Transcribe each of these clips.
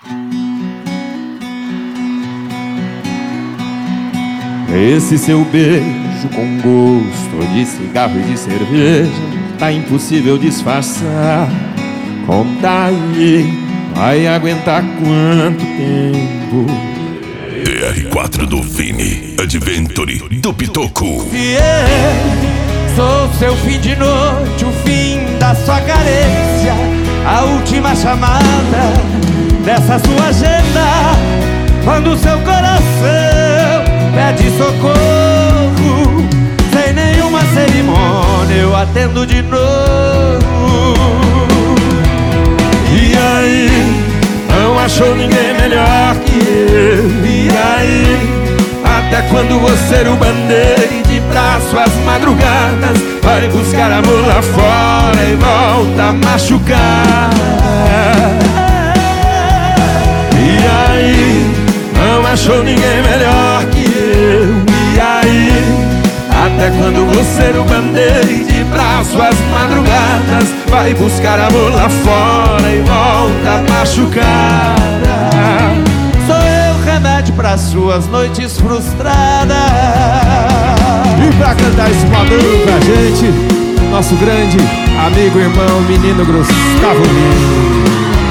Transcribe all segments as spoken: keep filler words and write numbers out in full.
Esse seu beijo com gosto de cigarro e de cerveja tá impossível disfarçar. Conta aí, vai aguentar quanto tempo? D R quatro do Vini, Adventure do Pitoco. Se eu sou seu fim de noite, o fim da sua carência, a última chamada dessa sua agenda, quando seu coração pede socorro, sem nenhuma cerimônia eu atendo de novo. E aí, não achou ninguém melhor que eu? E aí, até quando você o band-aid pra suas madrugadas, vai buscar amor lá fora e volta a machucar? E aí, não achou ninguém melhor que eu? E aí, até quando você o band-aid pra suas madrugadas, vai buscar amor lá fora e volta a machucar? Sou eu remédio para suas noites frustradas. E pra cantar esse modão pra gente, nosso grande amigo, irmão, menino Gustavo Lima.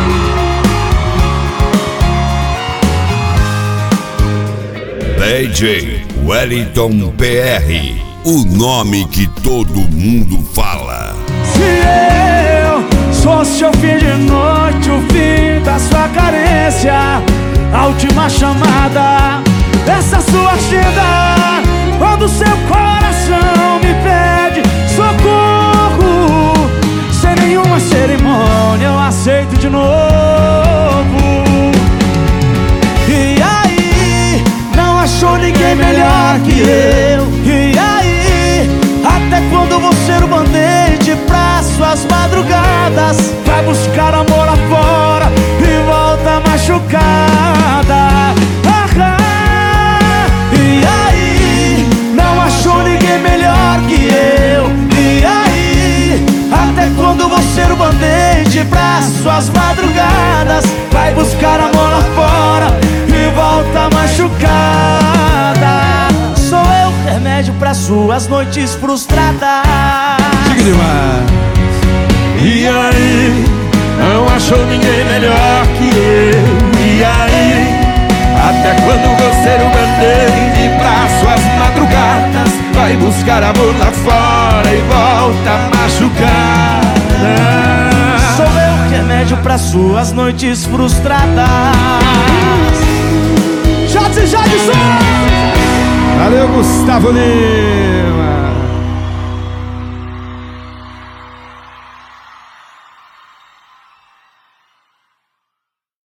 D J Wellington P R, o nome que todo mundo fala. Se eu sou seu fim de noite, o fim da sua carência, a última chamada dessa sua agenda, quando seu coração me pede socorro, sem nenhuma cerimônia eu aceito de novo. E aí, não achou ninguém melhor que eu? E aí, até quando você o band-aid pra suas madrugadas, vai buscar amor lá fora e volta machucada? Ah, e aí, não achou ninguém melhor que eu? E aí, até quando você o band-aid pra suas madrugadas, vai buscar amor lá fora e volta machucada? Sou eu remédio pra suas noites frustradas. Diga demais. E aí, não achou ninguém melhor que eu? E aí, até quando você o band-aid pra suas madrugadas, vai buscar amor lá fora e volta a machucar? Sou eu remédio pra suas noites frustradas. Jadson, Jadson! Valeu, Gustavo Lima.